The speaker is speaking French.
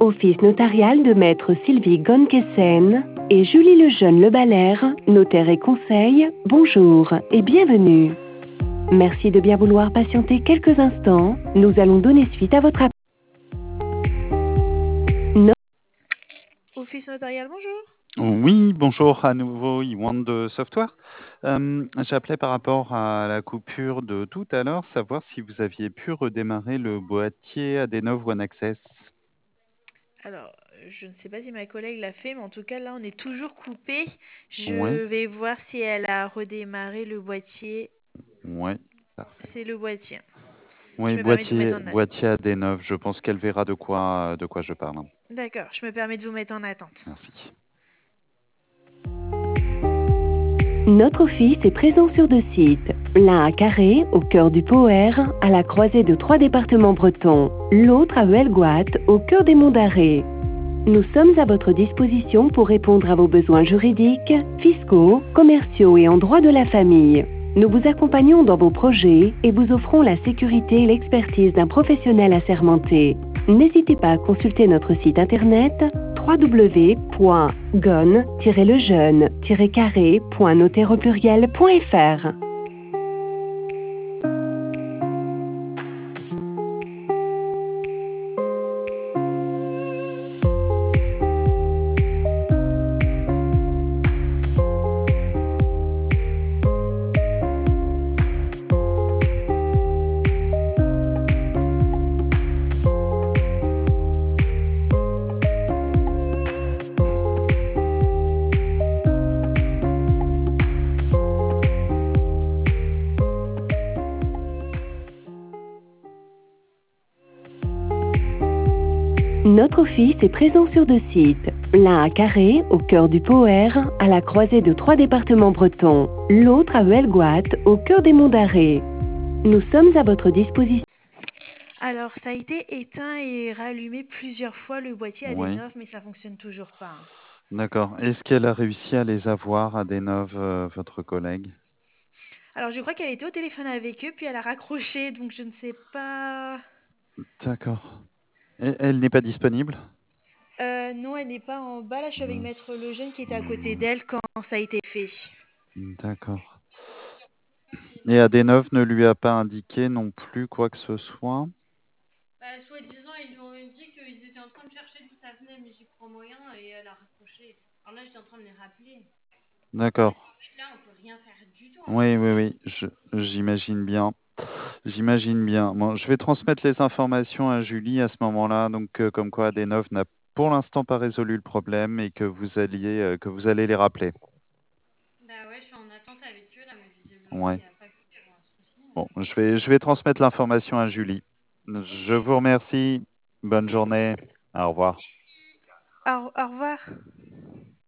Office notarial de maître Sylvie Gonkessen et Julie Lejeune-Le Balaire, notaire et conseil, bonjour et bienvenue. Merci de bien vouloir patienter quelques instants. Nous allons donner suite à votre appel. Office notarial, bonjour. Oui, bonjour à nouveau, Ywan de Software. J'appelais par rapport à la coupure de tout à l'heure, savoir si vous aviez pu redémarrer le boîtier Adenov One Access. Alors, je ne sais pas si ma collègue l'a fait, mais en tout cas, là, on est toujours coupé. Ouais, Je vais voir si elle a redémarré le boîtier. ouais, parfait. C'est le boîtier. Je Oui, me permets de vous mettre en attente. boîtier Adenov, je pense qu'elle verra de quoi je parle. D'accord, je me permets de vous mettre en attente. Merci. Notre office est présent sur 2 sites. L'un à Carré, au cœur du Poer, à la croisée de 3 départements bretons. L'autre à Huelgoat, au cœur des Monts d'Arrée. Nous sommes à votre disposition pour répondre à vos besoins juridiques, fiscaux, commerciaux et en droit de la famille. Nous vous accompagnons dans vos projets et vous offrons la sécurité et l'expertise d'un professionnel assermenté. N'hésitez pas à consulter notre site internet www.gon-lejeune-carré.notaire-au-pluriel.fr. Notre office est présent sur 2 sites. L'un à Carré, au cœur du Poer, à la croisée de 3 départements bretons. L'autre à Huelgoat, au cœur des Monts d'Arrée. Nous sommes à votre disposition. Alors, ça a été éteint et rallumé plusieurs fois le boîtier Oui, Adenov, mais ça fonctionne toujours pas, hein. d'accord. Est-ce qu'elle a réussi à les avoir, Adenov, votre collègue? Alors, je crois qu'elle était au téléphone avec eux, puis elle a raccroché, donc je ne sais pas. D'accord. Elle n'est pas disponible? Non, elle n'est pas en bas. Là, je suis avec Mince. Maître Lejeune qui était à côté d'elle quand ça a été fait. D'accord. Et Adenov ne lui a pas indiqué non plus quoi que ce soit? Bah, soi-disant, ils lui ont dit qu'ils étaient en train de chercher d'où ça venait, mais j'y crois moyen et elle a raccroché. Alors là, j'étais en train de les rappeler. D'accord. Et là, on peut rien faire du tout en Oui, fait. oui, oui, j'imagine bien. J'imagine bien. Bon, je vais transmettre les informations à Julie à ce moment-là, donc comme quoi Adenov n'a pour l'instant pas résolu le problème et que vous allez les rappeler. Bah ouais, je suis en attente avec eux là, mais visiblement, il Ouais. n'y a pas que un souci, hein. Bon, je vais transmettre l'information à Julie. Je vous remercie. Bonne journée. Au revoir. Au revoir.